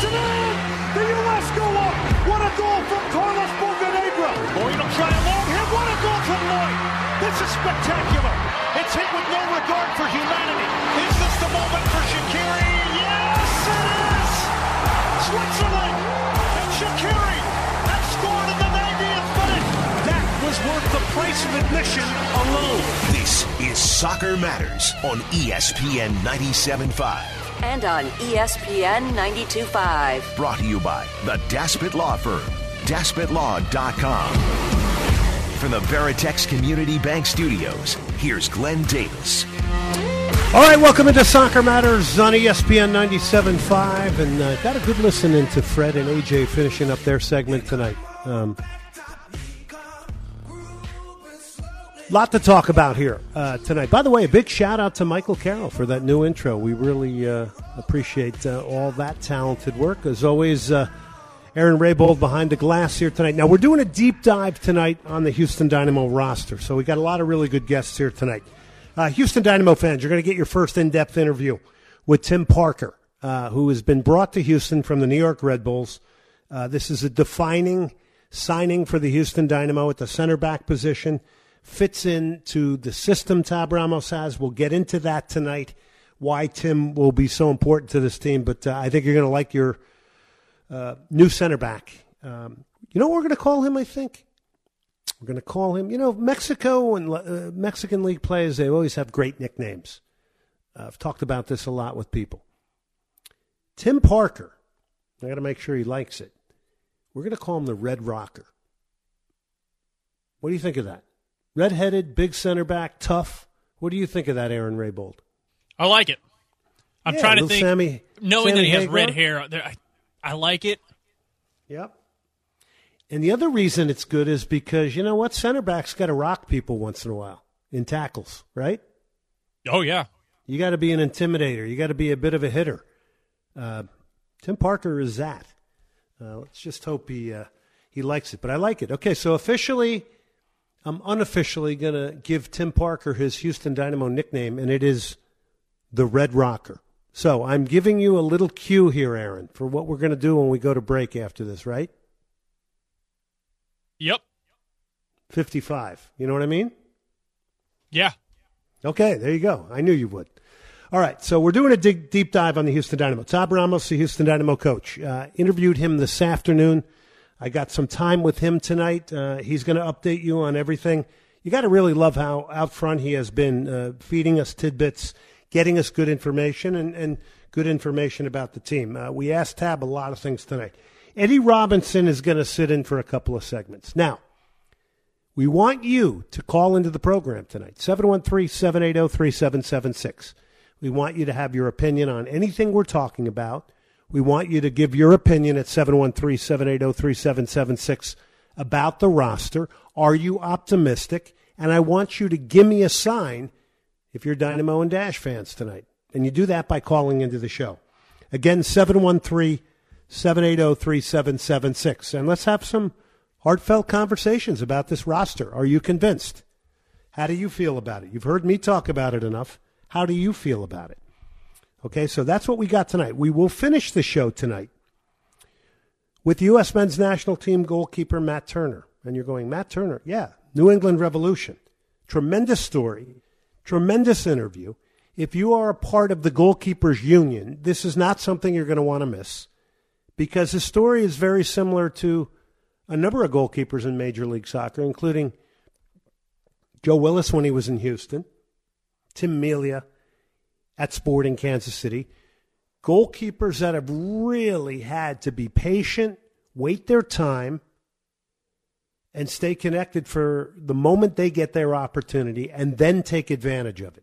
it in! The U.S. go up! What a goal from Carlos Bocanegra! Lloyd will try a long hit. What a goal from Lloyd! This is spectacular. It's hit with no regard for humanity. Is this the moment for Shaqiri? Yes, it is! Switzerland and Shaqiri have scored in the 90th minute. That was worth the price of admission alone. This is Soccer Matters on ESPN 97.5. And on ESPN 92.5. Brought to you by the Daspit Law Firm, DaspitLaw.com. From the Veritex Community Bank Studios, here's Glenn Davis. All right, welcome into Soccer Matters on ESPN 97.5. And got a good listen into Fred and AJ finishing up their segment tonight. Lot to talk about here tonight. By the way, a big shout out to Michael Carroll for that new intro. We really appreciate all that talented work. As always, Aaron Raybold behind the glass here tonight. Now, we're doing a deep dive tonight on the Houston Dynamo roster, so we got a lot of really good guests here tonight. Houston Dynamo fans, you're going to get your first in-depth interview with Tim Parker, who has been brought to Houston from the New York Red Bulls. This is a defining signing for the Houston Dynamo at the center back position. Fits into the system Tab Ramos has. We'll get into that tonight, why Tim will be so important to this team. But I think you're going to like your new center back. You know what we're going to call him, I think? We're going to call him, Mexico and Mexican league players, they always have great nicknames. I've talked about this a lot with people. Tim Parker, I got to make sure he likes it. We're going to call him the Red Rocker. What do you think of that? Red-headed, big center back, tough. What do you think of that, Aaron Raybold? I like it. I'm trying to think, knowing that he has Hagar. red hair, I like it. Yep. And the other reason it's good is because, you know what, center backs got to rock people once in a while in tackles, right? Oh, yeah. You got to be an intimidator. You got to be a bit of a hitter. Tim Parker is that. Let's just hope he likes it. But I like it. Okay, so officially, I'm unofficially going to give Tim Parker his Houston Dynamo nickname, and it is the Red Rocker. So I'm giving you a little cue here, Aaron, for what we're going to do when we go to break after this, right? Yep. 55. You know what I mean? Yeah. Okay, there you go. I knew you would. All right, so we're doing a deep dive on the Houston Dynamo. Tab Ramos, the Houston Dynamo coach, interviewed him this afternoon. I got some time with him tonight. He's going to update you on everything. You got to really love how out front he has been feeding us tidbits, getting us good information, and good information about the team. We asked Tab a lot of things tonight. Eddie Robinson is going to sit in for a couple of segments. Now, we want you to call into the program tonight, 713-780-3776. We want you to have your opinion on anything we're talking about. We want you to give your opinion at 713-780-3776 about the roster. Are you optimistic? And I want you to give me a sign if you're Dynamo and Dash fans tonight. And you do that by calling into the show. Again, 713-780-3776. And let's have some heartfelt conversations about this roster. Are you convinced? How do you feel about it? You've heard me talk about it enough. How do you feel about it? Okay, so that's what we got tonight. We will finish the show tonight with U.S. men's national team goalkeeper Matt Turner. And you're going, Matt Turner? Yeah, New England Revolution. Tremendous story, tremendous interview. If you are a part of the goalkeepers union, this is not something you're going to want to miss because his story is very similar to a number of goalkeepers in Major League Soccer, including Joe Willis when he was in Houston, Tim Melia at Sporting Kansas City. Goalkeepers that have really had to be patient, wait their time, and stay connected for the moment they get their opportunity and then take advantage of it.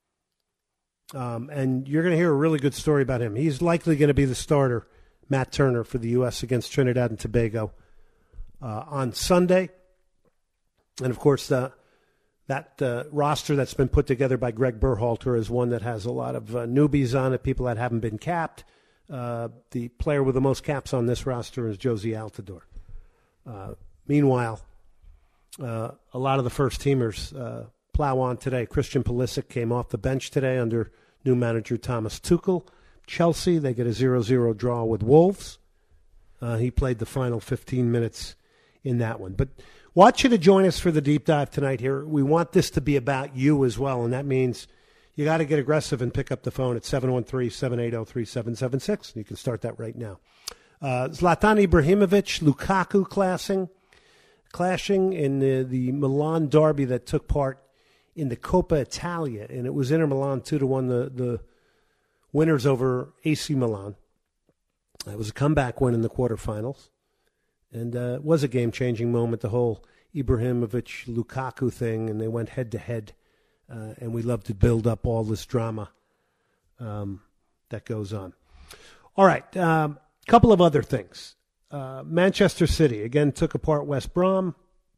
And you're going to hear a really good story about him. He's likely going to be the starter, Matt Turner, for the U.S. against Trinidad and Tobago on Sunday. And, of course, that roster that's been put together by Greg Berhalter is one that has a lot of newbies on it, people that haven't been capped. The player with the most caps on this roster is Josie Altidore. Meanwhile, a lot of the first-teamers plow on today. Christian Pulisic came off the bench today under new manager Thomas Tuchel. Chelsea. They get a 0-0 draw with Wolves. He played the final 15 minutes in that one. But want you to join us for the deep dive tonight here. We want this to be about you as well, and that means you got to get aggressive and pick up the phone at 713-780-3776. You can start that right now. Zlatan Ibrahimovic, Lukaku clashing in the Milan derby that took part in the Coppa Italia, and it was Inter Milan 2-1, the winners over AC Milan. It was a comeback win in the quarterfinals, and it was a game-changing moment, the whole Ibrahimovic-Lukaku thing, and they went head-to-head, and we love to build up all this drama that goes on. All right, couple of other things. Manchester City, again, took apart West Brom.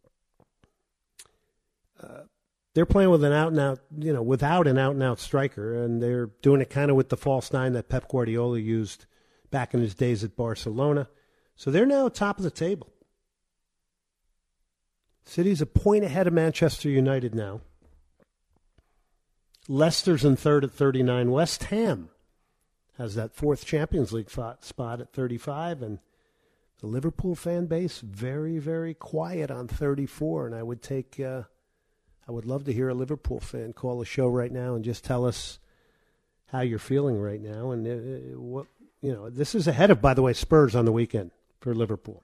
They're playing with an out-and-out, without an out-and-out striker, and they're doing it kind of with the false nine that Pep Guardiola used back in his days at Barcelona. So they're now top of the table. City's a point ahead of Manchester United now. Leicester's in third at 39. West Ham has that fourth Champions League spot at 35, and the Liverpool fan base very, very quiet on 34. And I would love to hear a Liverpool fan call the show right now and just tell us how you're feeling right now. And this is ahead of, by the way, Spurs on the weekend for Liverpool.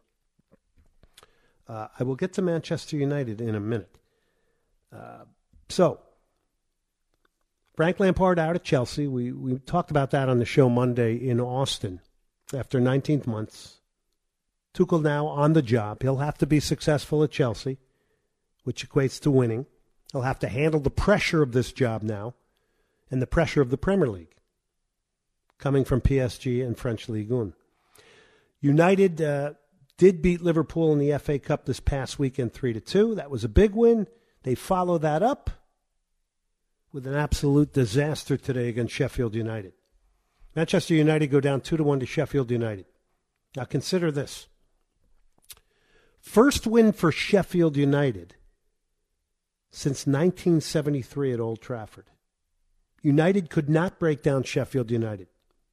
I will get to Manchester United in a minute. So, Frank Lampard out at Chelsea. We talked about that on the show Monday in Austin. After 19 months, Tuchel now on the job. He'll have to be successful at Chelsea, which equates to winning. He'll have to handle the pressure of this job now and the pressure of the Premier League coming from PSG and French Ligue 1. United did beat Liverpool in the FA Cup this past weekend 3-2. That was a big win. They follow that up with an absolute disaster today against Sheffield United. Manchester United go down 2-1 to Sheffield United. Now consider this. First win for Sheffield United since 1973 at Old Trafford. United could not break down Sheffield United.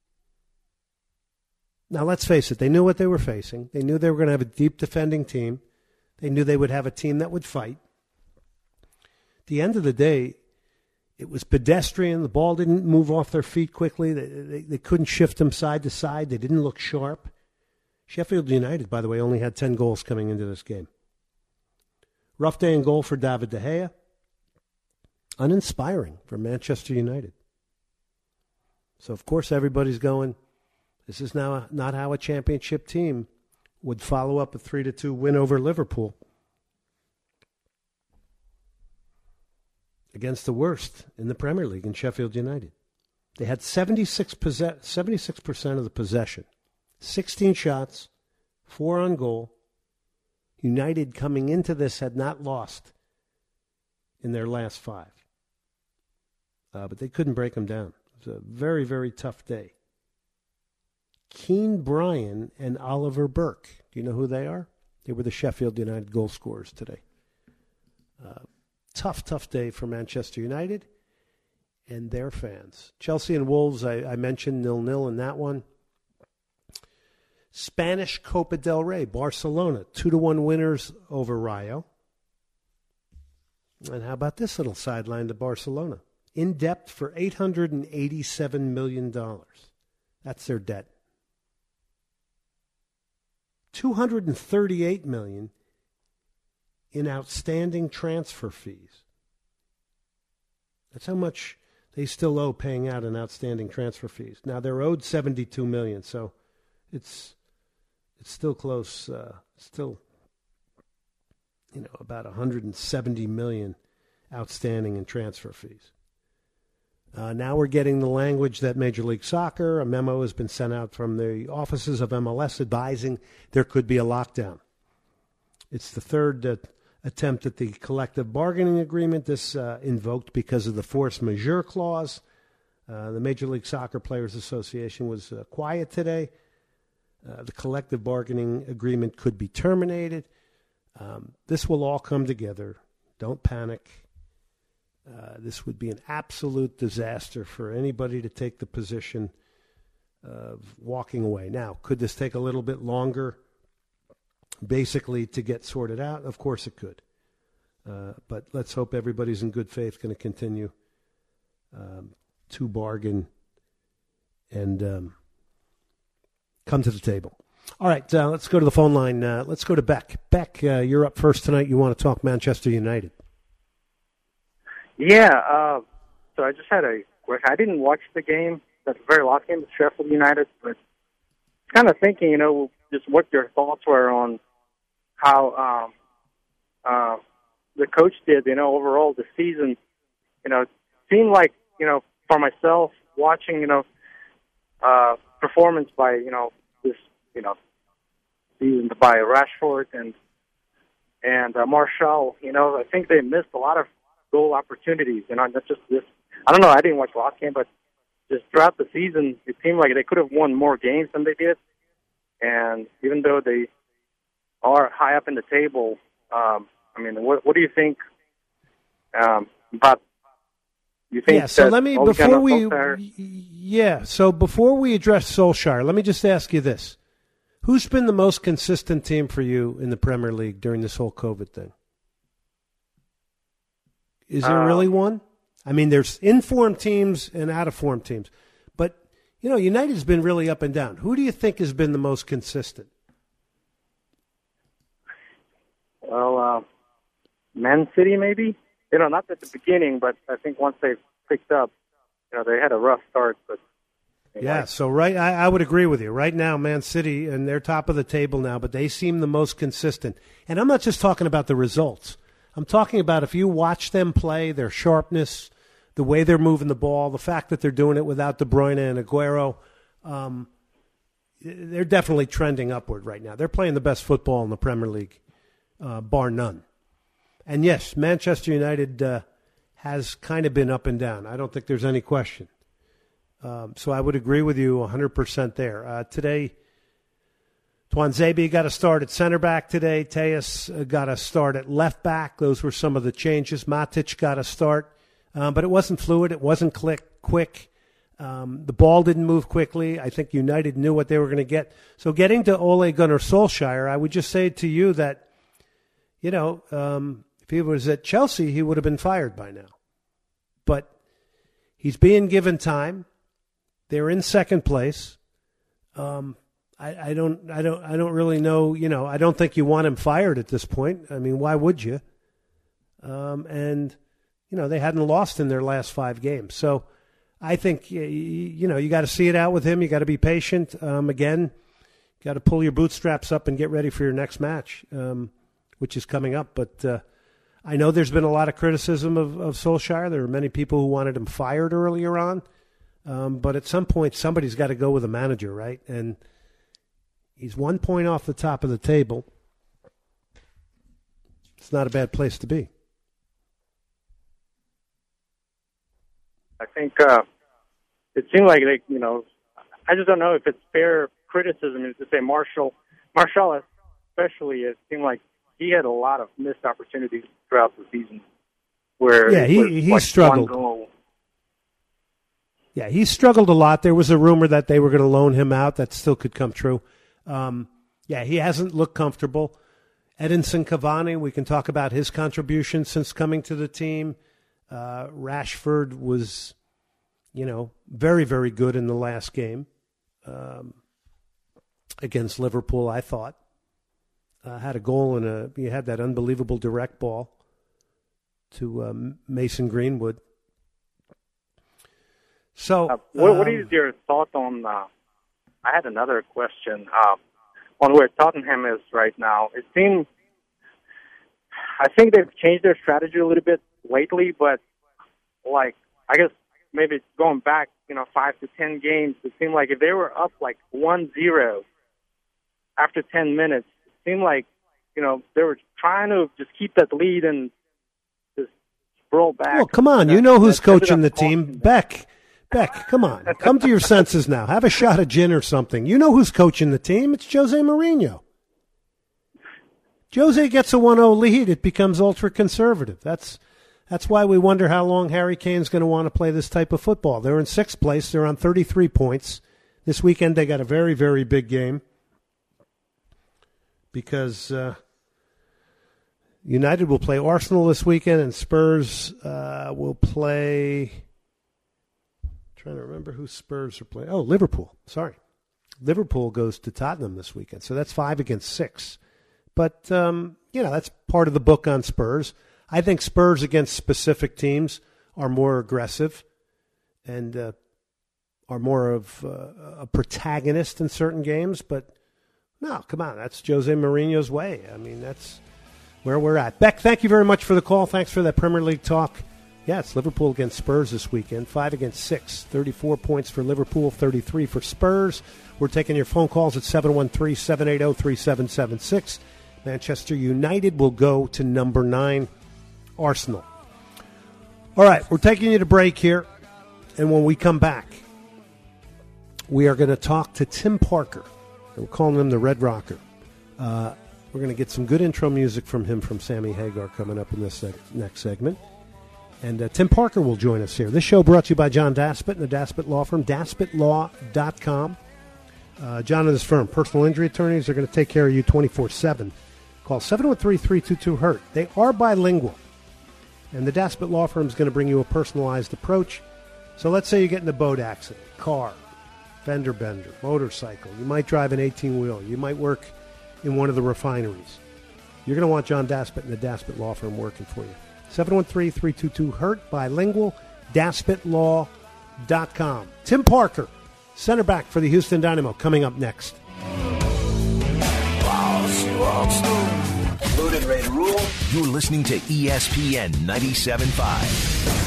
Now, let's face it, they knew what they were facing. They knew they were going to have a deep defending team. They knew they would have a team that would fight. At the end of the day, it was pedestrian. The ball didn't move off their feet quickly. They couldn't shift them side to side. They didn't look sharp. Sheffield United, by the way, only had 10 goals coming into this game. Rough day in goal for David De Gea. Uninspiring for Manchester United. So, of course, everybody's going, this is now not how a championship team would follow up a 3-2 win over Liverpool against the worst in the Premier League in Sheffield United. They had 76% of the possession, 16 shots, 4 on goal. United coming into this had not lost in their last 5. But they couldn't break them down. It was a very, very tough day. Keane Bryan and Oliver Burke. Do you know who they are? They were the Sheffield United goal scorers today. Tough day for Manchester United and their fans. Chelsea and Wolves, I mentioned 0-0 in that one. Spanish Copa del Rey, Barcelona, 2-1 winners over Rayo. And how about this little sideline to Barcelona? In debt for $887 million. That's their debt. $238 million in outstanding transfer fees. That's how much they still owe paying out in outstanding transfer fees. Now they're owed $72 million, so it's still close. Still, about $170 million outstanding in transfer fees. Now we're getting the language that Major League Soccer, a memo has been sent out from the offices of MLS advising there could be a lockdown. It's the third attempt at the collective bargaining agreement. This invoked because of the force majeure clause. The Major League Soccer Players Association was quiet today. The collective bargaining agreement could be terminated. This will all come together. Don't panic. This would be an absolute disaster for anybody to take the position of walking away. Now, could this take a little bit longer, basically, to get sorted out? Of course it could. But let's hope everybody's in good faith going to continue to bargain and come to the table. All right, let's go to the phone line. Let's go to Beck. Beck, you're up first tonight. You want to talk Manchester United. Yeah, so I just had a question. I didn't watch the game, the very last game with Sheffield United, but kind of thinking, just what your thoughts were on how the coach did, overall the season. It seemed like, for myself, watching, performance by, this, season by Rashford and Martial, I think they missed a lot of goal opportunities, not just this. I don't know, I didn't watch the last game, but just throughout the season, it seemed like they could have won more games than they did. And even though they are high up in the table, what do you think about? You think? Yeah. So let me before we address Solskjaer, let me just ask you this: who's been the most consistent team for you in the Premier League during this whole COVID thing? Is there really one? I mean, there's in-form teams and out-of-form teams. But, United's been really up and down. Who do you think has been the most consistent? Well, Man City maybe? Not at the beginning, but I think once they've picked up, they had a rough start. But yeah, so I would agree with you. Right now, Man City, and they're top of the table now, but they seem the most consistent. And I'm not just talking about the results. I'm talking about if you watch them play, their sharpness, the way they're moving the ball, the fact that they're doing it without De Bruyne and Aguero, they're definitely trending upward right now. They're playing the best football in the Premier League, bar none. And yes, Manchester United has kind of been up and down. I don't think there's any question. So I would agree with you 100% there. Today, Tuanzebe got a start at center back today. Tejas got a start at left back. Those were some of the changes. Matic got a start, but it wasn't fluid. It wasn't quick. The ball didn't move quickly. I think United knew what they were going to get. So getting to Ole Gunnar Solskjaer, I would just say to you that, if he was at Chelsea, he would have been fired by now. But he's being given time. They're in second place. I don't really know. I don't think you want him fired at this point. I mean, why would you? And they hadn't lost in their last 5 games. So I think you got to see it out with him. You got to be patient. Again, got to pull your bootstraps up and get ready for your next match, which is coming up. But I know there's been a lot of criticism of Solskjaer. There are many people who wanted him fired earlier on. But at some point, somebody's got to go with a manager, right? And he's 1 point off the top of the table. It's not a bad place to be. I think it seemed like they, I just don't know if it's fair criticism to say Martial especially, it seemed like he had a lot of missed opportunities throughout the season. Where he struggled. Yeah, he struggled a lot. There was a rumor that they were going to loan him out. That still could come true. He hasn't looked comfortable. Edinson Cavani, we can talk about his contribution since coming to the team. Rashford was, very, very good in the last game against Liverpool, I thought. Had a goal and he had that unbelievable direct ball to Mason Greenwood. So, what is your thought on? I had another question on where Tottenham is right now. It seems, I think they've changed their strategy a little bit lately, but I guess maybe going back, 5 to 10 games, it seemed like if they were up 1-0 after 10 minutes, it seemed like they were trying to just keep that lead and just roll back. Well, come on, who's coaching the team, Beck, come on. Come to your senses now. Have a shot of gin or something. You know who's coaching the team. It's Jose Mourinho. Jose gets a 1-0 lead. It becomes ultra-conservative. That's why we wonder how long Harry Kane's going to want to play this type of football. They're in 6th place. They're on 33 points. This weekend they got a very, very big game because United will play Arsenal this weekend and Spurs will play... I'm trying to remember who Spurs are playing. Oh, Liverpool. Sorry. Liverpool goes to Tottenham this weekend. So that's 5 against 6. But, that's part of the book on Spurs. I think Spurs against specific teams are more aggressive and are more of a protagonist in certain games. But, no, come on. That's Jose Mourinho's way. I mean, that's where we're at. Beck, thank you very much for the call. Thanks for that Premier League talk. Yeah, it's Liverpool against Spurs this weekend. 5 against 6. 34 points for Liverpool, 33 for Spurs. We're taking your phone calls at 713-780-3776. Manchester United will go to number 9, Arsenal. All right, we're taking you to break here. And when we come back, we are going to talk to Tim Parker. We're calling him the Red Rocker. We're going to get some good intro music from him from Sammy Hagar coming up in this next segment. And Tim Parker will join us here. This show brought to you by John Daspit and the Daspit Law Firm, daspitlaw.com. John and his firm, personal injury attorneys, are going to take care of you 24/7. Call 713-322-HURT. They are bilingual. And the Daspit Law Firm is going to bring you a personalized approach. So let's say you get in a boat accident, car, fender bender, motorcycle. You might drive an 18-wheeler. You might work in one of the refineries. You're going to want John Daspit and the Daspit Law Firm working for you. 713-322-HURT, bilingual, daspitlaw.com. Tim Parker, center back for the Houston Dynamo, coming up next. Loaded, ready to rule. You're listening to ESPN 97.5.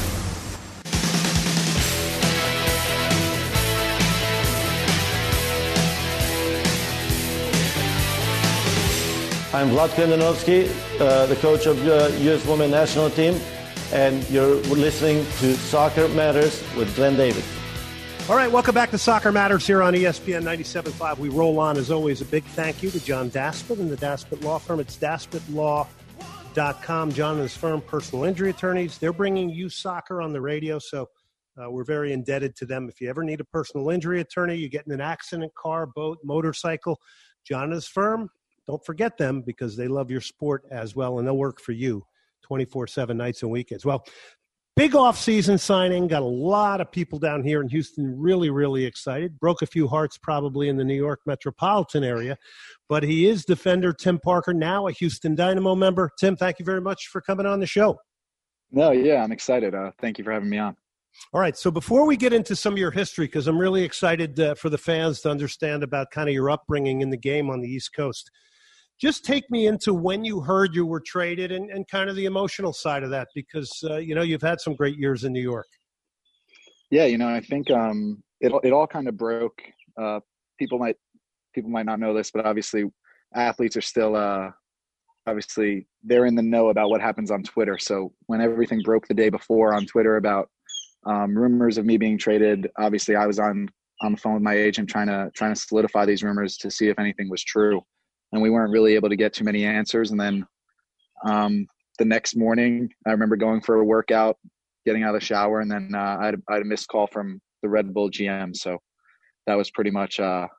I'm Vlatko Andonovski, the coach of the U.S. Women's National Team, and you're listening to Soccer Matters with Glenn Davis. All right, welcome back to Soccer Matters here on ESPN 97.5. We roll on, as always, a big thank you to John Daspit and the Daspit Law Firm. It's daspitlaw.com. John and his firm, personal injury attorneys. They're bringing you soccer on the radio, so we're very indebted to them. If you ever need a personal injury attorney, you get in an accident, car, boat, motorcycle, John and his firm, don't forget them because they love your sport as well, and they'll work for you 24/7 nights and weekends. Well, big off-season signing. Got a lot of people down here in Houston really, really excited. Broke a few hearts probably in the New York metropolitan area. But he is defender Tim Parker, now a Houston Dynamo member. Tim, thank you very much for coming on the show. No, yeah, I'm excited. Thank you for having me on. All right, so before we get into some of your history, because I'm really excited for the fans to understand about kind of your upbringing in the game on the East Coast, just take me into when you heard you were traded and kind of the emotional side of that, because, you've had some great years in New York. Yeah, I think it all kind of broke. People might not know this, but obviously athletes are still obviously they're in the know about what happens on Twitter. So when everything broke the day before on Twitter about rumors of me being traded, obviously I was on the phone with my agent trying to solidify these rumors to see if anything was true. And we weren't really able to get too many answers. And then the next morning, I remember going for a workout, getting out of the shower, and then I had a missed call from the Red Bull GM. So that was pretty much the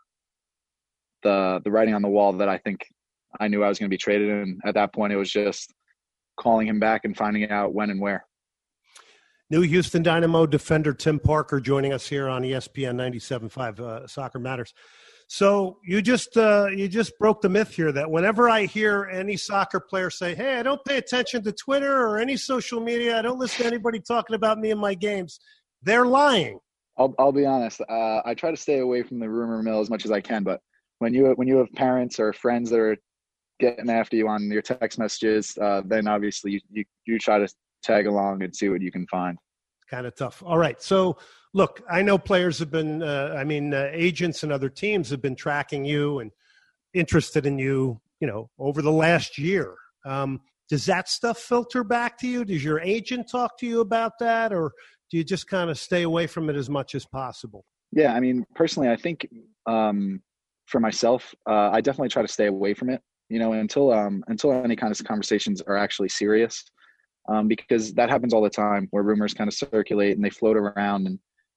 writing on the wall that I think I knew I was going to be traded. And at that point, it was just calling him back and finding out when and where. New Houston Dynamo defender Tim Parker joining us here on ESPN 97.5 Soccer Matters. So you just broke the myth here that whenever I hear any soccer player say, hey, I don't pay attention to Twitter or any social media, I don't listen to anybody talking about me in my games, they're lying. I'll be honest. I try to stay away from the rumor mill as much as I can, but when you have parents or friends that are getting after you on your text messages, then obviously you try to tag along and see what you can find. Kind of tough. All right. So, look, I know players have been, agents and other teams have been tracking you and interested in you, over the last year. Does that stuff filter back to you? Does your agent talk to you about that? Or do you just kind of stay away from it as much as possible? Yeah, personally, I think for myself, I definitely try to stay away from it, until any kind of conversations are actually serious. Because that happens all the time where rumors kind of circulate and they float around. And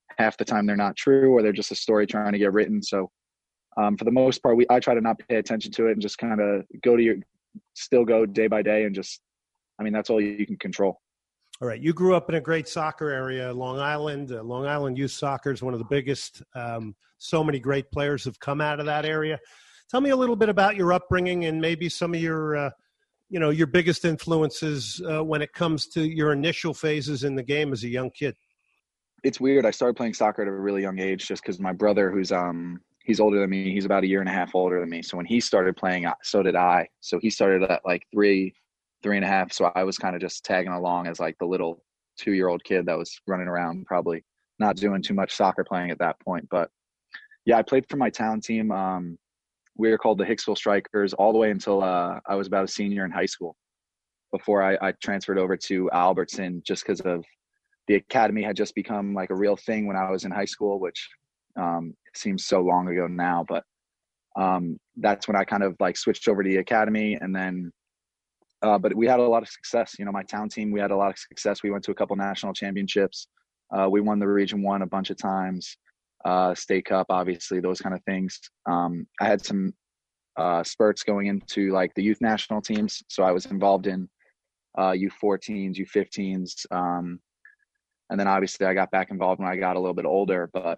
half the time they're not true, or they're just a story trying to get written. So for the most part, I try to not pay attention to it and just kind of still go day by day, and just, that's all you can control. All right. You grew up in a great soccer area, Long Island. Long Island youth soccer is one of the biggest. So many great players have come out of that area. Tell me a little bit about your upbringing and maybe some of your, your biggest influences when it comes to your initial phases in the game as a young kid. It's weird. I started playing soccer at a really young age just because my brother, who's he's older than me. He's about a year and a half older than me. So when he started playing, so did I. So he started at like 3.5. So I was kind of just tagging along as like the little 2-year-old kid that was running around, probably not doing too much soccer playing at that point. But yeah, I played for my town team. We were called the Hicksville Strikers all the way until I was about a senior in high school, before I transferred over to Albertson, just because of the academy had just become like a real thing when I was in high school, which seems so long ago now. But that's when I kind of like switched over to the academy. And then but we had a lot of success. My town team, we had a lot of success. We went to a couple national championships. We won the Region 1 a bunch of times, State Cup, obviously, those kind of things. I had some spurts going into like the youth national teams. So I was involved in U14s, U15s. And then obviously I got back involved when I got a little bit older. But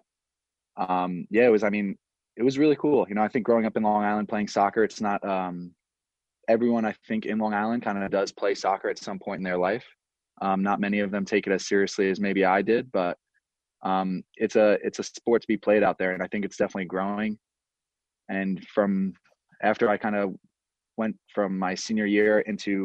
it was really cool. I think growing up in Long Island playing soccer, it's not everyone, I think, in Long Island kind of does play soccer at some point in their life. Not many of them take it as seriously as maybe I did, but it's a sport to be played out there, and I think it's definitely growing. And from after I kind of went from my senior year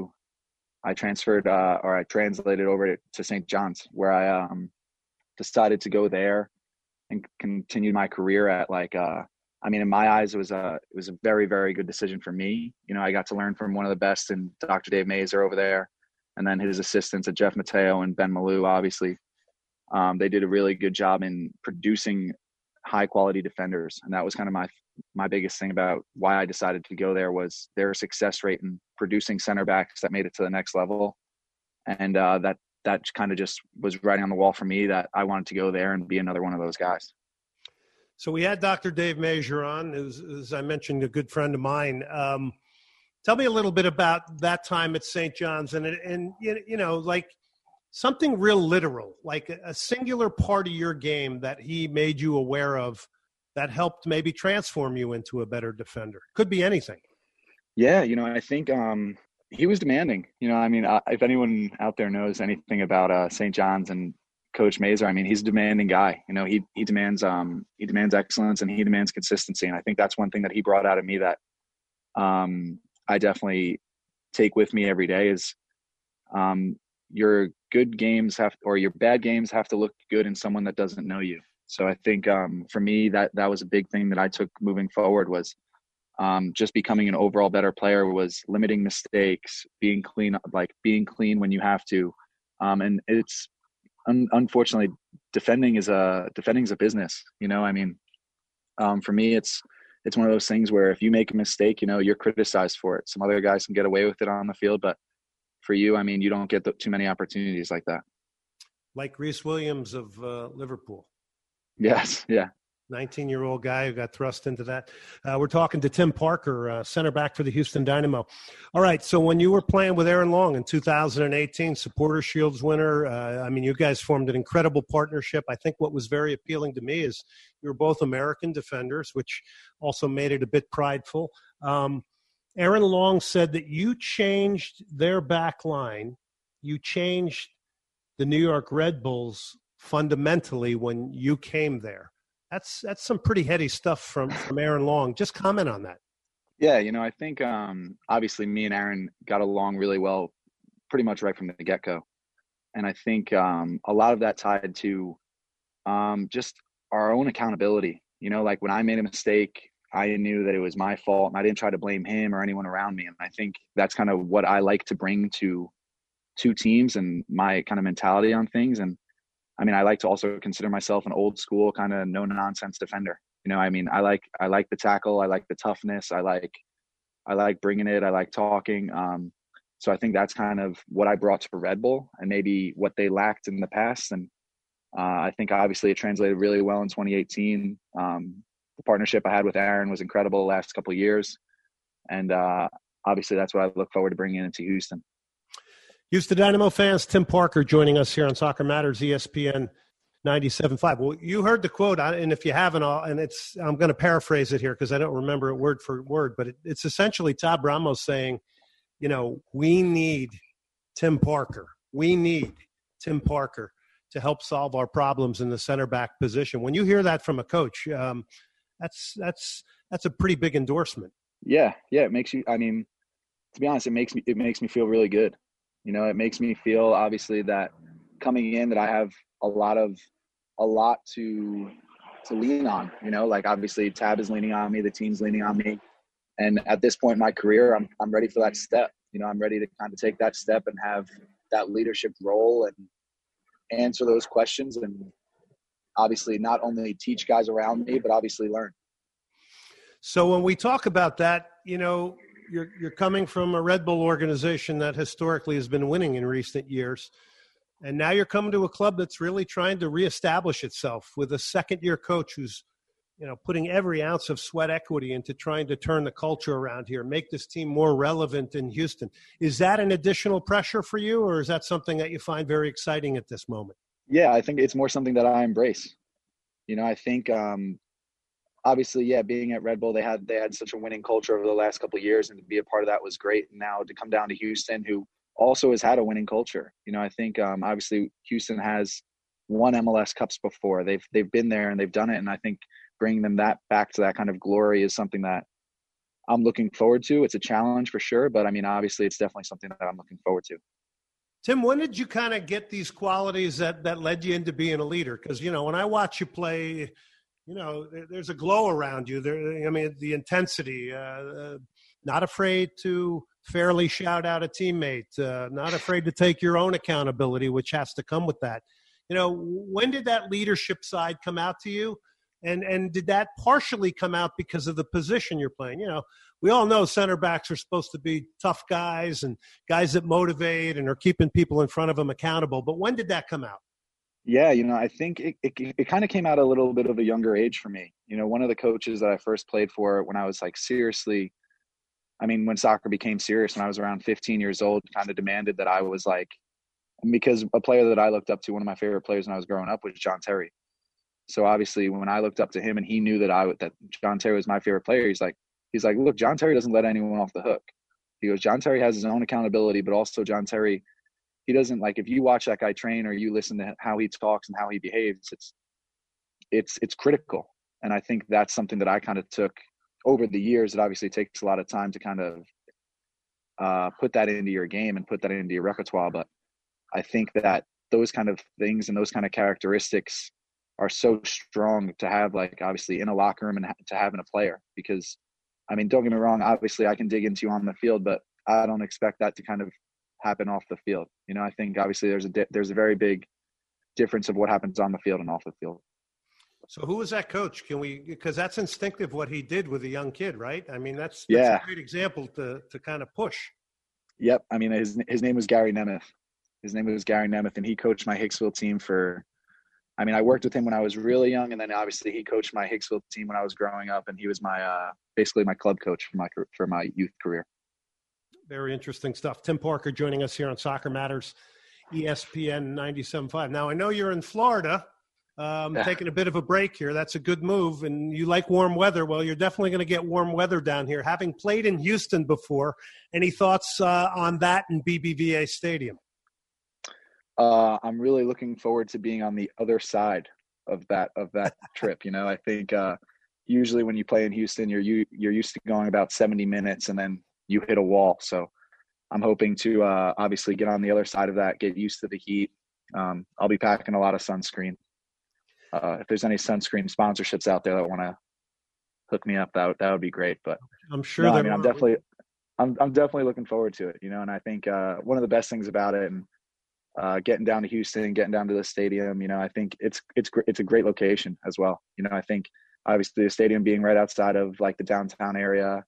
I translated over to St. John's, where I decided to go there and continue my career at in my eyes, it was a very, very good decision for me. I got to learn from one of the best, and Dr. Dave Mazer over there, and then his assistants at Jeff Mateo and Ben Malou, obviously. They did a really good job in producing high quality defenders. And that was kind of my biggest thing about why I decided to go there, was their success rate in producing center backs that made it to the next level. And that kind of just was writing on the wall for me that I wanted to go there and be another one of those guys. So we had Dr. Dave Mazer on, as I mentioned, a good friend of mine. Tell me a little bit about that time at St. John's and like something real literal, like a singular part of your game that he made you aware of that helped maybe transform you into a better defender. Could be anything. Yeah, I think he was demanding. If anyone out there knows anything about St. John's and Coach Mazer, he's a demanding guy. He demands excellence, and he demands consistency. And I think that's one thing that he brought out of me that I definitely take with me every day is your good games your bad games have to look good in someone that doesn't know you. So I think for me that was a big thing that I took moving forward, was just becoming an overall better player, was limiting mistakes, being clean when you have to. And it's unfortunately defending is a business. For me, it's one of those things where if you make a mistake, you're criticized for it. Some other guys can get away with it on the field, but for you, you don't get too many opportunities like that. Like Rhys Williams of Liverpool. Yes, yeah. 19-year-old guy who got thrust into that. We're talking to Tim Parker, center back for the Houston Dynamo. All right, so when you were playing with Aaron Long in 2018, Supporter Shields winner, you guys formed an incredible partnership. I think what was very appealing to me is you were both American defenders, which also made it a bit prideful. Aaron Long said that you changed their back line. You changed the New York Red Bulls fundamentally when you came there. That's some pretty heady stuff from Aaron Long. Just comment on that. Yeah, I think obviously me and Aaron got along really well pretty much right from the get-go. And I think a lot of that tied to just our own accountability. Like when I made a mistake, I knew that it was my fault, and I didn't try to blame him or anyone around me. And I think that's kind of what I like to bring to teams and my kind of mentality on things. And I like to also consider myself an old school kind of no nonsense defender. I like the tackle. I like the toughness. I like bringing it. I like talking. So I think that's kind of what I brought to Red Bull, and maybe what they lacked in the past. And I think obviously it translated really well in 2018. The partnership I had with Aaron was incredible the last couple of years. And obviously that's what I look forward to bringing into Houston. Houston Dynamo fans, Tim Parker joining us here on Soccer Matters, ESPN 97.5. Well, you heard the quote, and if you haven't, I'm going to paraphrase it here because I don't remember it word for word, but it's essentially Todd Ramos saying, we need Tim Parker. We need Tim Parker to help solve our problems in the center back position. When you hear that from a coach, that's a pretty big endorsement. Yeah. It makes you. I mean, to be honest, it makes me feel really good. It makes me feel obviously that coming in that I have a lot to lean on. Like obviously Tab is leaning on me, the team's leaning on me, and at this point in my career, I'm ready for that step. I'm ready to kind of take that step and have that leadership role and answer those questions, and obviously not only teach guys around me, but obviously learn. So when we talk about that, you're coming from a Red Bull organization that historically has been winning in recent years, and now you're coming to a club that's really trying to reestablish itself with a second-year coach who's, putting every ounce of sweat equity into trying to turn the culture around here, make this team more relevant in Houston. Is that an additional pressure for you, or is that something that you find very exciting at this moment? Yeah, I think it's more something that I embrace. I think obviously, being at Red Bull, they had such a winning culture over the last couple of years, and to be a part of that was great. And now to come down to Houston, who also has had a winning culture. I think obviously Houston has won MLS Cups before. They've been there and they've done it, and I think bringing them back to that kind of glory is something that I'm looking forward to. It's a challenge for sure, but I mean, obviously it's definitely something that I'm looking forward to. Tim, when did you kind of get these qualities that led you into being a leader? Because, when I watch you play, there's a glow around you. The intensity, not afraid to fairly shout out a teammate, not afraid to take your own accountability, which has to come with that. When did that leadership side come out to you? And did that partially come out because of the position you're playing? We all know center backs are supposed to be tough guys and guys that motivate and are keeping people in front of them accountable. But when did that come out? Yeah, I think it kind of came out a little bit of a younger age for me. One of the coaches that I first played for when I was when soccer became serious, when I was around 15 years old, kind of demanded that I was because a player that I looked up to, one of my favorite players when I was growing up, was John Terry. So obviously when I looked up to him and he knew that John Terry was my favorite player, he's like, look, John Terry doesn't let anyone off the hook. He goes, John Terry has his own accountability, but also John Terry, he doesn't if you watch that guy train or you listen to how he talks and how he behaves, it's critical. And I think that's something that I kind of took over the years. It obviously takes a lot of time to kind of put that into your game and put that into your repertoire. But I think that those kind of things and those kind of characteristics are so strong to have, obviously in a locker room and to have in a player, because don't get me wrong, obviously I can dig into you on the field, but I don't expect that to kind of happen off the field. I think obviously there's a very big difference of what happens on the field and off the field. So who was that coach? Because that's instinctive what he did with a young kid, right? That's a great example to kind of push. Yep. His name was Gary Nemeth. And he coached my Hicksville team I worked with him when I was really young, and then obviously he coached my Hicksville team when I was growing up, and he was my basically my club coach for my youth career. Very interesting stuff. Tim Parker joining us here on Soccer Matters, ESPN 97.5. Now, I know you're in Florida, taking a bit of a break here. That's a good move, and you like warm weather. Well, you're definitely going to get warm weather down here. Having played in Houston before, any thoughts on that in BBVA Stadium? I'm really looking forward to being on the other side of that trip. I think usually when you play in Houston, you're used to going about 70 minutes and then you hit a wall. So I'm hoping to obviously get on the other side of that, get used to the heat. I'll be packing a lot of sunscreen. If there's any sunscreen sponsorships out there that want to hook me up, that would be great. But I'm sure. I'm definitely looking forward to it. And I think one of the best things about it, and getting down to Houston, getting down to the stadium, I think it's a great location as well. I think obviously the stadium being right outside of the downtown area,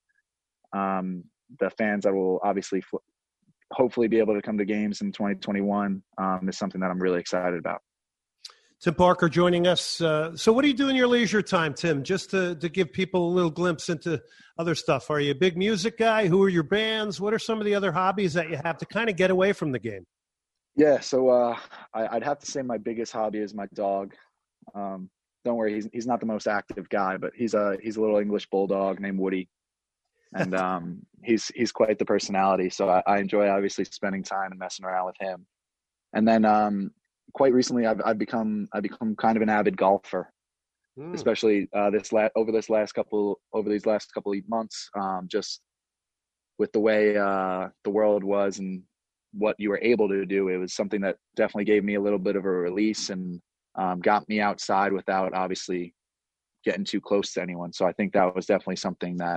the fans that will obviously hopefully be able to come to games in 2021 is something that I'm really excited about. Tim Parker joining us. So what do you do in your leisure time, Tim, just to give people a little glimpse into other stuff? Are you a big music guy? Who are your bands? What are some of the other hobbies that you have to kind of get away from the game? Yeah, so I'd have to say my biggest hobby is my dog. Don't worry, he's not the most active guy, but he's a little English bulldog named Woody, and he's quite the personality. So I enjoy obviously spending time and messing around with him. And then quite recently, I've become kind of an avid golfer, especially over these last couple of months. Just with the way the world was and what you were able to do, it was something that definitely gave me a little bit of a release and got me outside without obviously getting too close to anyone. So I think that was definitely something that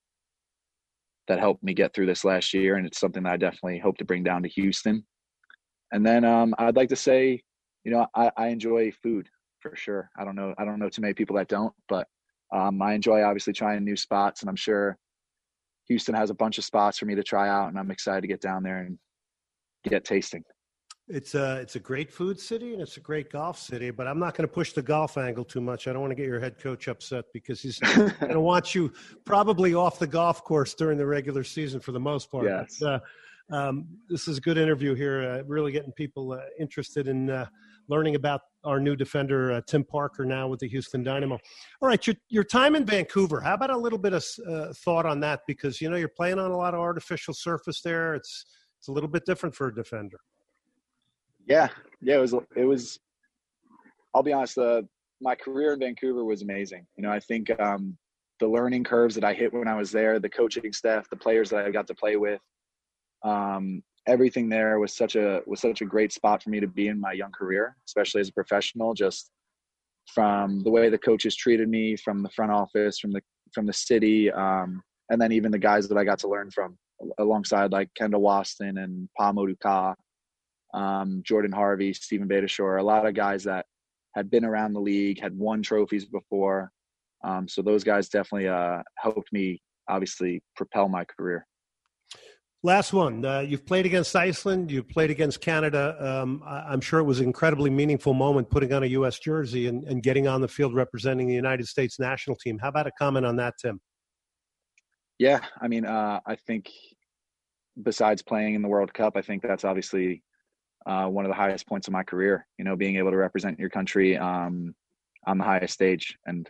helped me get through this last year, and it's something that I definitely hope to bring down to Houston. And then I'd like to say, I enjoy food for sure. I don't know too many people that don't, but I enjoy obviously trying new spots, and I'm sure Houston has a bunch of spots for me to try out, and I'm excited to get down there and get tasting. It's a great food city and it's a great golf city, but I'm not going to push the golf angle too much. I don't want to get your head coach upset because he's going to want you probably off the golf course during the regular season for the most part. Yes. But, this is a good interview here, really getting people interested in learning about our new defender, Tim Parker, now with the Houston Dynamo. All right, your time in Vancouver, how about a little bit of thought on that? Because, you're playing on a lot of artificial surface there. It's a little bit different for a defender. Yeah, it was. I'll be honest. My career in Vancouver was amazing. I think the learning curves that I hit when I was there, the coaching staff, the players that I got to play with, everything there was such a great spot for me to be in my young career, especially as a professional. Just from the way the coaches treated me, from the front office, from the city, and then even the guys that I got to learn from, alongside like Kendall Waston and Pa Moduka. Jordan Harvey, Stephen Beitashour, a lot of guys that had been around the league, had won trophies before. So those guys definitely helped me obviously propel my career. Last one. You've played against Iceland. You've played against Canada. I'm sure it was an incredibly meaningful moment putting on a U.S. jersey and getting on the field representing the United States national team. How about a comment on that, Tim? Yeah, I mean, I think besides playing in the World Cup, I think that's obviously one of the highest points of my career, being able to represent your country on the highest stage. And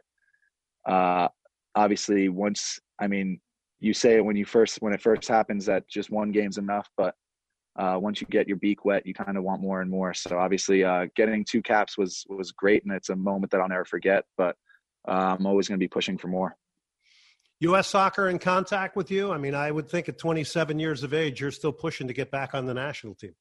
obviously you say it when it first happens that just one game's enough, but once you get your beak wet, you kind of want more and more. So obviously getting 2 caps was great, and it's a moment that I'll never forget, but I'm always going to be pushing for more. U.S. Soccer in contact with you? I mean, I would think at 27 years of age, you're still pushing to get back on the national team.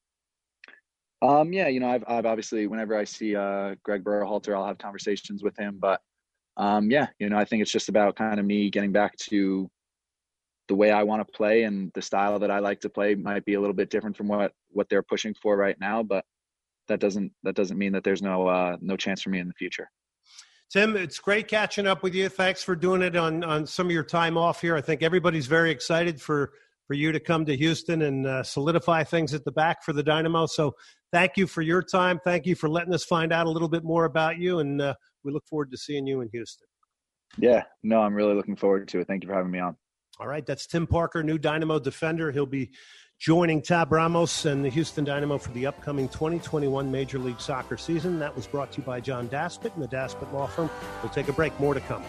Yeah, I've obviously, whenever I see Greg Berhalter, I'll have conversations with him. But yeah, I think it's just about kind of me getting back to the way I want to play, and the style that I like to play might be a little bit different from what they're pushing for right now. But that doesn't mean that there's no chance for me in the future. Tim, it's great catching up with you. Thanks for doing it on some of your time off here. I think everybody's very excited for you to come to Houston and solidify things at the back for the Dynamo. So thank you for your time. Thank you for letting us find out a little bit more about you, and we look forward to seeing you in Houston. Yeah, no, I'm really looking forward to it. Thank you for having me on. All right, that's Tim Parker, new Dynamo defender. He'll be joining Tab Ramos and the Houston Dynamo for the upcoming 2021 Major League Soccer season. That was brought to you by John Daspit and the Daspit Law Firm. We'll take a break. More to come.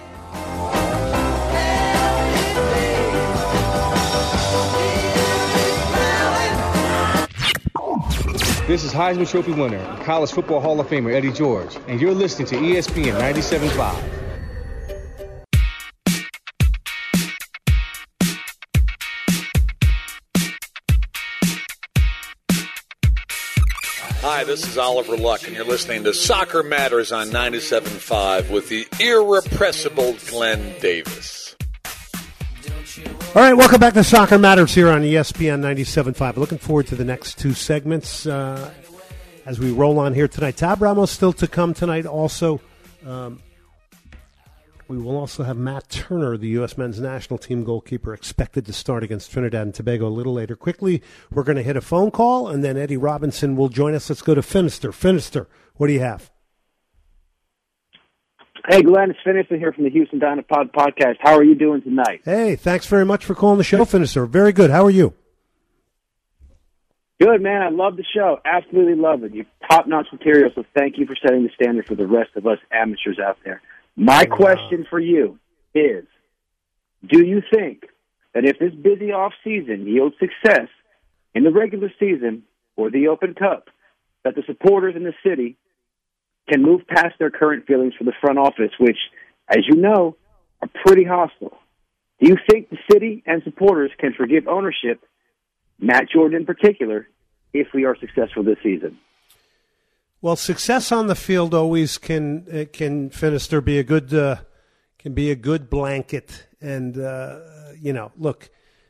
This is Heisman Trophy winner and College Football Hall of Famer Eddie George, and you're listening to ESPN 97.5. Hi, this is Oliver Luck, and you're listening to Soccer Matters on 97.5 with the irrepressible Glenn Davis. All right, welcome back to Soccer Matters here on ESPN 97.5. Looking forward to the next 2 segments as we roll on here tonight. Tab Ramos still to come tonight also. We will also have Matt Turner, the U.S. men's national team goalkeeper, expected to start against Trinidad and Tobago a little later. Quickly, we're going to hit a phone call, and then Eddie Robinson will join us. Let's go to Finister. Finister, what do you have? Hey, Glenn, it's Finisher here from the Houston Dynapod podcast. How are you doing tonight? Hey, thanks very much for calling the show, Finisher. Very good. How are you? Good, man. I love the show. Absolutely love it. You're top-notch material, so thank you for setting the standard for the rest of us amateurs out there. My question for you is, do you think that if this busy off-season yields success in the regular season or the Open Cup, that the supporters in the city can move past their current feelings for the front office, which, as you know, are pretty hostile? Do you think the city and supporters can forgive ownership, Matt Jordan in particular, if we are successful this season? Well, success on the field always can Finister be a good blanket. And look,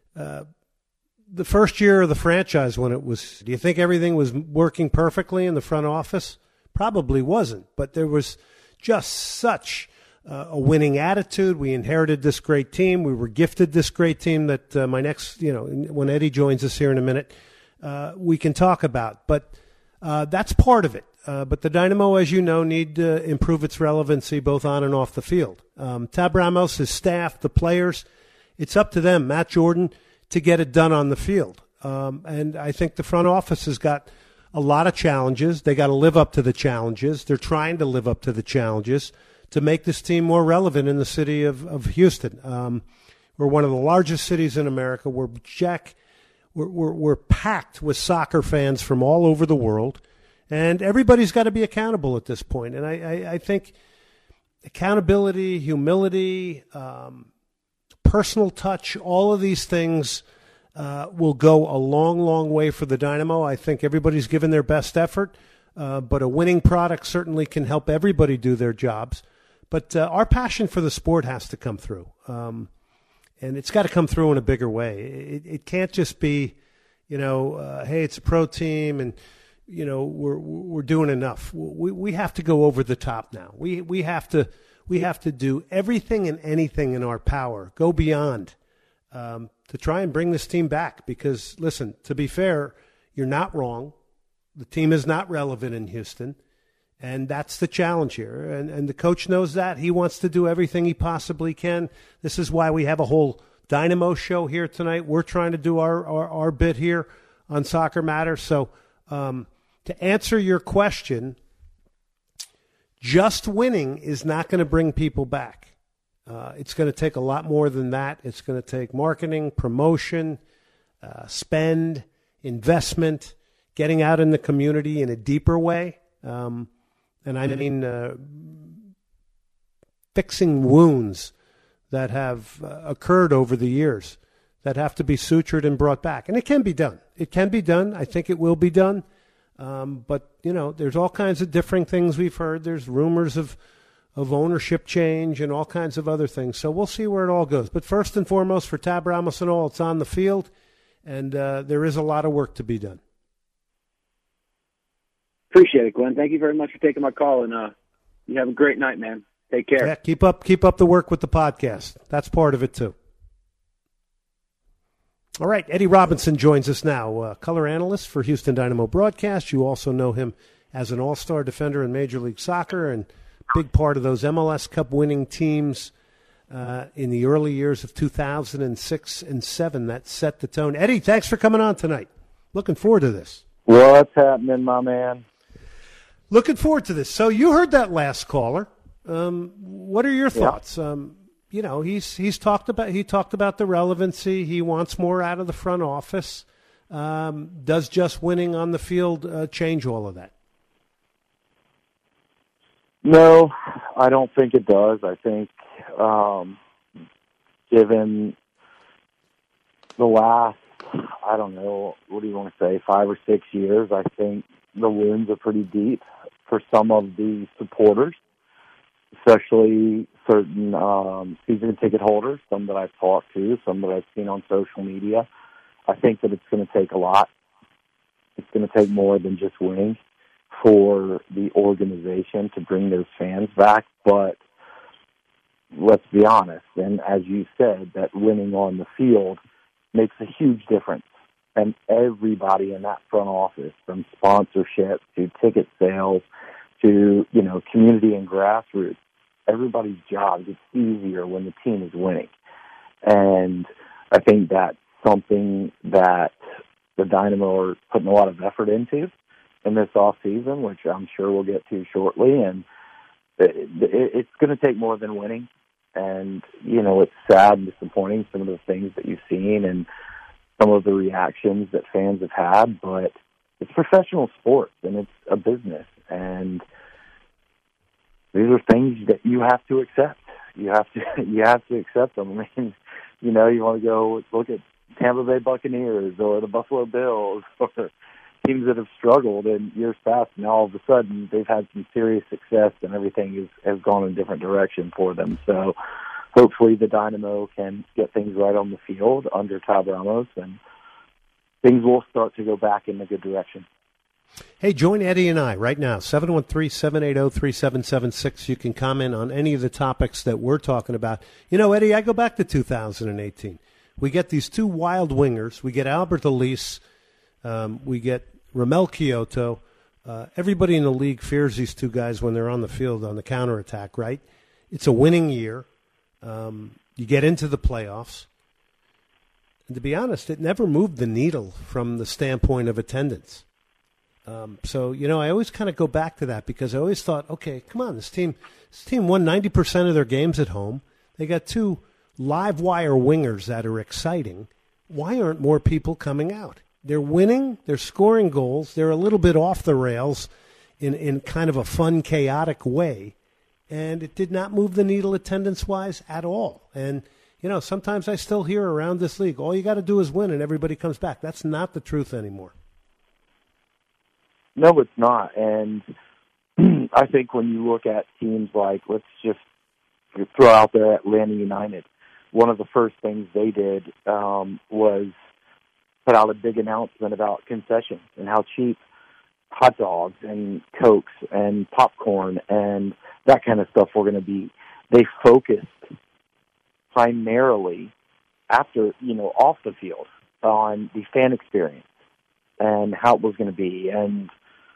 the first year of the franchise when it was, do you think everything was working perfectly in the front office? Probably wasn't, but there was just such a winning attitude. We inherited this great team. We were gifted this great team that when Eddie joins us here in a minute, we can talk about. But that's part of it. But the Dynamo, as you know, need to improve its relevancy both on and off the field. Tab Ramos, his staff, the players, it's up to them, Matt Jordan, to get it done on the field. And I think the front office has got a lot of challenges. They got to live up to the challenges. They're trying to live up to the challenges to make this team more relevant in the city of Houston. We're one of the largest cities in America. We're packed with soccer fans from all over the world, and everybody's got to be accountable at this point. And I think accountability, humility, personal touch, all of these things will go a long, long way for the Dynamo. I think everybody's given their best effort, but a winning product certainly can help everybody do their jobs. But our passion for the sport has to come through, and it's got to come through in a bigger way. It can't just be, hey, it's a pro team, and we're doing enough. We have to go over the top now. We have to do everything and anything in our power, go beyond, to try and bring this team back. Because, listen, to be fair, you're not wrong. The team is not relevant in Houston, and that's the challenge here. And the coach knows that. He wants to do everything he possibly can. This is why we have a whole Dynamo show here tonight. We're trying to do our bit here on Soccer Matters. So to answer your question, just winning is not going to bring people back. It's going to take a lot more than that. It's going to take marketing, promotion, spend, investment, getting out in the community in a deeper way. And I mean fixing wounds that have occurred over the years that have to be sutured and brought back. And it can be done. It can be done. I think it will be done. But, there's all kinds of different things we've heard. There's rumors of ownership change and all kinds of other things. So we'll see where it all goes. But first and foremost, for Tab Ramos and all, it's on the field, and there is a lot of work to be done. Appreciate it, Glenn. Thank you very much for taking my call, and you have a great night, man. Take care. Yeah, keep up the work with the podcast. That's part of it, too. All right, Eddie Robinson joins us now, color analyst for Houston Dynamo Broadcast. You also know him as an all-star defender in Major League Soccer and big part of those MLS Cup winning teams in the early years of 2006 and 2007 that set the tone. Eddie, thanks for coming on tonight. Looking forward to this. What's happening, my man? Looking forward to this. So you heard that last caller. What are your thoughts? Yeah. He talked about the relevancy. He wants more out of the front office. Does just winning on the field change all of that? No, I don't think it does. I think given the last, I don't know, what do you want to say, 5 or 6 years, I think the wounds are pretty deep for some of the supporters, especially certain season ticket holders, some that I've talked to, some that I've seen on social media. I think that it's going to take a lot. It's going to take more than just winning for the organization to bring those fans back. But let's be honest, and as you said, that winning on the field makes a huge difference. And everybody in that front office, from sponsorship to ticket sales to, community and grassroots, everybody's job gets easier when the team is winning. And I think that's something that the Dynamo are putting a lot of effort into in this off season, which I'm sure we'll get to shortly. And it's going to take more than winning. And, it's sad and disappointing, some of the things that you've seen and some of the reactions that fans have had, but it's professional sports and it's a business. And these are things that you have to accept. You have to accept them. I mean, you want to go look at Tampa Bay Buccaneers or the Buffalo Bills or teams that have struggled in years past, and all of a sudden they've had some serious success and everything has gone in a different direction for them. So hopefully the Dynamo can get things right on the field under Tab Ramos, and things will start to go back in a good direction. Hey, join Eddie and I right now, 713-780-3776. You can comment on any of the topics that we're talking about. Eddie, I go back to 2018. We get these two wild wingers. We get Albert Elise. We get Ramel Kyoto. Everybody in the league fears these two guys when they're on the field on the counterattack, right? It's a winning year. You get into the playoffs. And to be honest, it never moved the needle from the standpoint of attendance. So, I always kind of go back to that because I always thought, okay, come on, this team won 90% of their games at home. They got two live wire wingers that are exciting. Why aren't more people coming out? They're winning, they're scoring goals, they're a little bit off the rails in kind of a fun, chaotic way, and it did not move the needle attendance-wise at all. And, sometimes I still hear around this league, all you got to do is win and everybody comes back. That's not the truth anymore. No, it's not. And I think when you look at teams like, let's just throw out there Atlanta United, one of the first things they did was put out a big announcement about concessions and how cheap hot dogs and Cokes and popcorn and that kind of stuff were going to be. They focused primarily after, off the field on the fan experience and how it was going to be. And,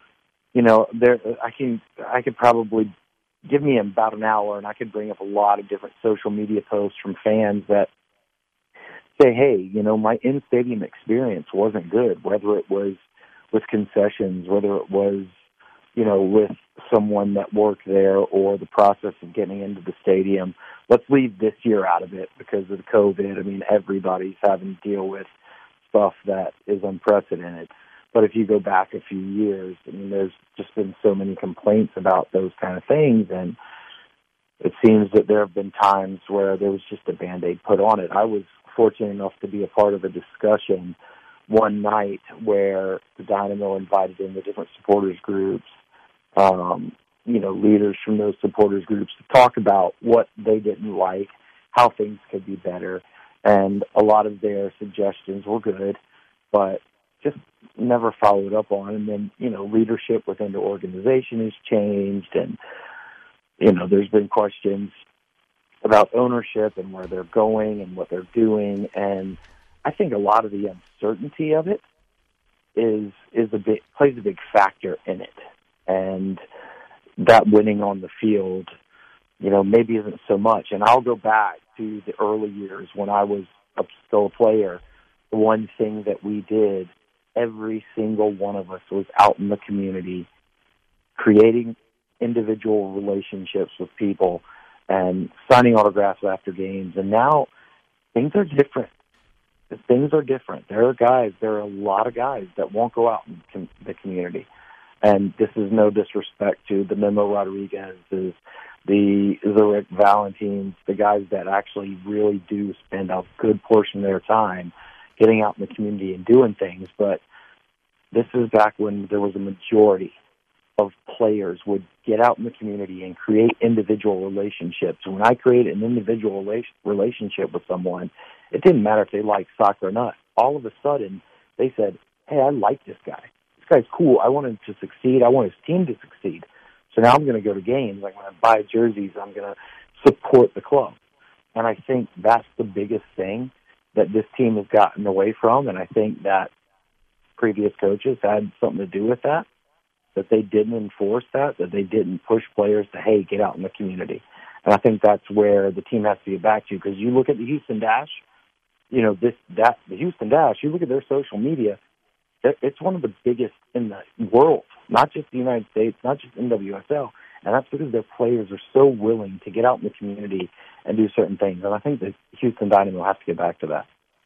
I could probably give me about an hour and I could bring up a lot of different social media posts from fans that say, hey, my in-stadium experience wasn't good, whether it was with concessions, whether it was, with someone that worked there or the process of getting into the stadium. Let's leave this year out of it because of the COVID. I mean, everybody's having to deal with stuff that is unprecedented. But if you go back a few years, there's just been so many complaints about those kind of things, and it seems that there have been times where there was just a Band-Aid put on it. I was fortunate enough to be a part of a discussion one night where the Dynamo invited in the different supporters groups, leaders from those supporters groups to talk about what they didn't like, how things could be better, and a lot of their suggestions were good, but just never followed up on. And then, leadership within the organization has changed, and, there's been questions about ownership and where they're going and what they're doing. And I think a lot of the uncertainty of it plays a big factor in it. And that winning on the field, maybe isn't so much. And I'll go back to the early years when I was still a player. The one thing that we did, every single one of us was out in the community, creating individual relationships with people and signing autographs after games. And now things are different. Things are different. There are a lot of guys that won't go out in the community. And this is no disrespect to the Memo Rodriguez's, the Rick Valentines, the guys that actually really do spend a good portion of their time getting out in the community and doing things. But this is back when there was a majority of players would get out in the community and create individual relationships. When I created an individual relationship with someone, it didn't matter if they liked soccer or not. All of a sudden, they said, hey, I like this guy. This guy's cool. I want him to succeed. I want his team to succeed. So now I'm going to go to games. I'm going to buy jerseys. I'm going to support the club. And I think that's the biggest thing that this team has gotten away from, and I think that previous coaches had something to do with that they didn't enforce that they didn't push players to, hey, get out in the community. And I think that's where the team has to get back to, because you look at the Houston Dash, the Houston Dash, you look at their social media, it's one of the biggest in the world, not just the United States, not just NWSL. And that's because their players are so willing to get out in the community and do certain things. And I think the Houston Dynamo have to get back to that.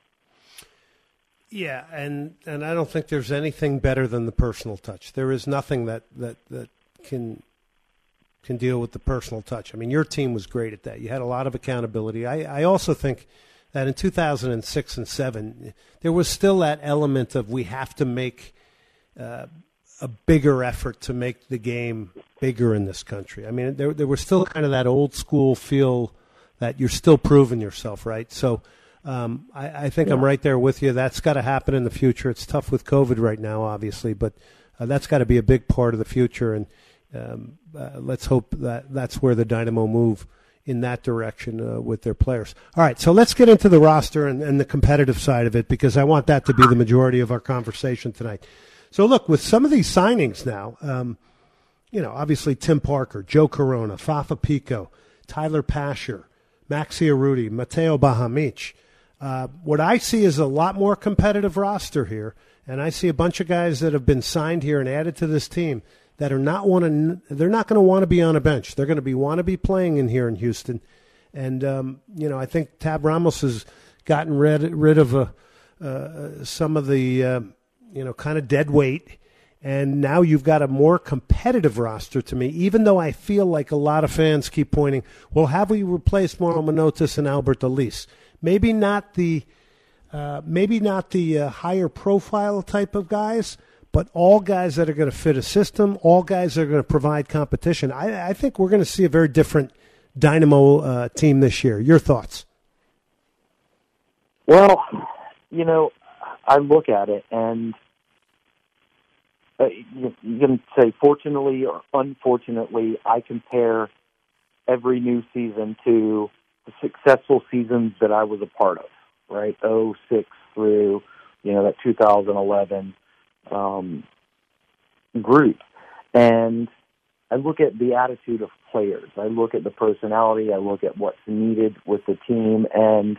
Yeah, and I don't think there's anything better than the personal touch. There is nothing that can deal with the personal touch. I mean, your team was great at that. You had a lot of accountability. I also think that in 2006 and 2007, there was still that element of we have to make a bigger effort to make the game bigger in this country. I mean, there was still kind of that old school feel that you're still proving yourself, right? So I think I'm right there with you. That's got to happen in the future. It's tough with COVID right now, obviously, but that's got to be a big part of the future, and let's hope that that's where the Dynamo move in that direction with their players. All right, so let's get into the roster and the competitive side of it, because I want that to be the majority of our conversation tonight. So, look, with some of these signings now, obviously Tim Parker, Joe Corona, Fafa Picault, Tyler Pasher, Maxi Arruti, Matteo Bahamic. What I see is a lot more competitive roster here, and I see a bunch of guys that have been signed here and added to this team that are they're not going to want to be on a bench. They're going to want to be playing in here in Houston. And, I think Tab Ramos has gotten rid of some of the, kind of dead weight. And now you've got a more competitive roster to me, even though I feel like a lot of fans keep pointing, well, have we replaced Mauro Manotas and Albert Elise? Maybe not the higher profile type of guys, but all guys that are going to fit a system, all guys that are going to provide competition. I think we're going to see a very different Dynamo team this year. Your thoughts? Well, I look at it, and you can say fortunately or unfortunately, I compare every new season to the successful seasons that I was a part of, right? 2006 through, that 2011 group. And I look at the attitude of players. I look at the personality. I look at what's needed with the team. And,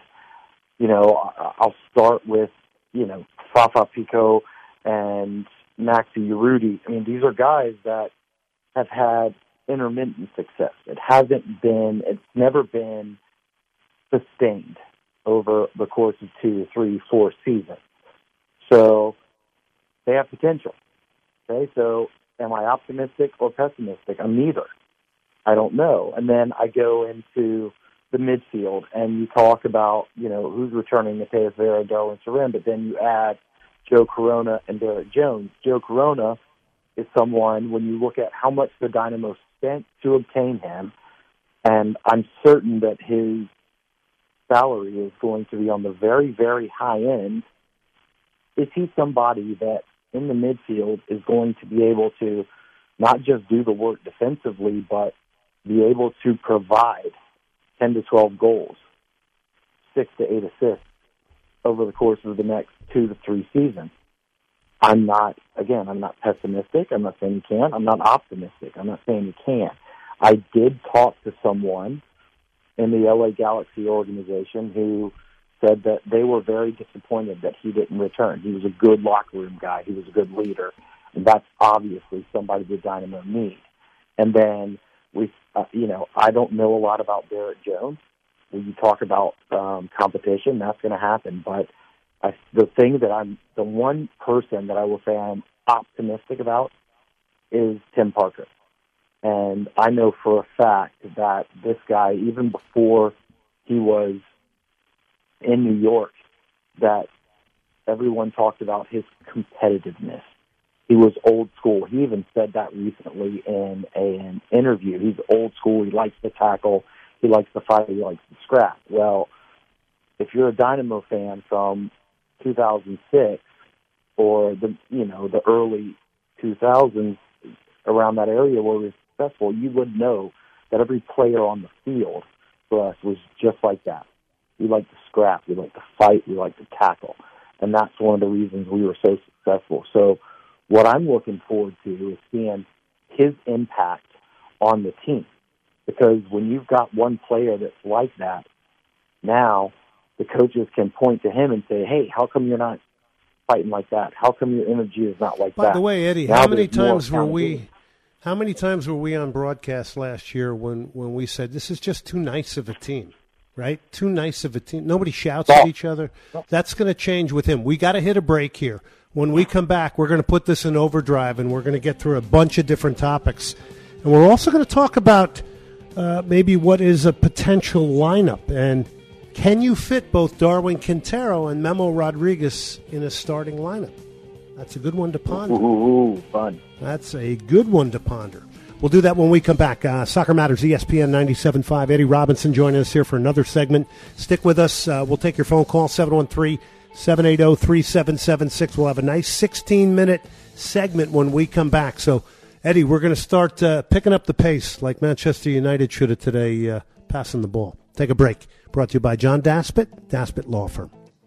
I'll start with, Fafa Picault and Maxi Arruti. I mean, these are guys that have had intermittent success. It's never been sustained over the course of 2, 3, 4 seasons. So they have potential. Okay, so am I optimistic or pessimistic? I'm neither. I don't know. And then I go into the midfield, and you talk about, who's returning, Mateus Vera, Darwin Cerén, but then you add Joe Corona and Derek Jones. Joe Corona is someone, when you look at how much the Dynamo spent to obtain him, and I'm certain that his salary is going to be on the very, very high end, is he somebody that in the midfield is going to be able to not just do the work defensively, but be able to provide 10 to 12 goals, 6 to 8 assists over the course of the next 2 to 3 seasons? I'm not pessimistic. I'm not saying he can. I'm not optimistic. I'm not saying he can. I did talk to someone in the LA Galaxy organization who said that they were very disappointed that he didn't return. He was a good locker room guy. He was a good leader. And that's obviously somebody the Dynamo need. And then I don't know a lot about Derek Jones. When you talk about competition, that's going to happen. But the one person that I will say I'm optimistic about is Tim Parker. And I know for a fact that this guy, even before he was in New York, that everyone talked about his competitiveness. He was old school. He even said that recently in an interview. He's old school. He likes to tackle. He likes to fight. He likes to scrap. Well, if you're a Dynamo fan from 2006 or the early 2000s, around that area where we were successful, you would know that every player on the field for us was just like that. We like to scrap. We like to fight. We like to tackle. And that's one of the reasons we were so successful. So what I'm looking forward to is seeing his impact on the team. Because when you've got one player that's like that, now the coaches can point to him and say, hey, how come you're not fighting like that? How come your energy is not like that? By the way, Eddie, how many times were we on broadcast last year when we said this is just too nice of a team, right? Too nice of a team. Nobody shouts at each other. That's going to change with him. We got to hit a break here. When we come back, we're going to put this in overdrive, and we're going to get through a bunch of different topics. And we're also going to talk about maybe what is a potential lineup, and can you fit both Darwin Quintero and Memo Rodriguez in a starting lineup? That's a good one to ponder. Ooh, fun. That's a good one to ponder. We'll do that when we come back. Soccer Matters, ESPN 97.5. Eddie Robinson joining us here for another segment. Stick with us. We'll take your phone call, 713-780-3776. We'll have a nice 16-minute segment when we come back. So, Eddie, we're going to start picking up the pace like Manchester United should have today, passing the ball. Take a break. Brought to you by John Daspit, Daspit Law Firm.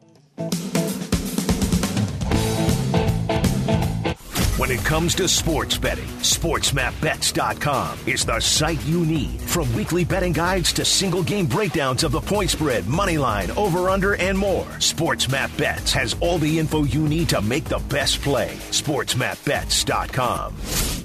When it comes to sports betting, SportsMapBets.com is the site you need. From weekly betting guides to single game breakdowns of the point spread, money line, over-under, and more, SportsMapBets has all the info you need to make the best play. SportsMapBets.com.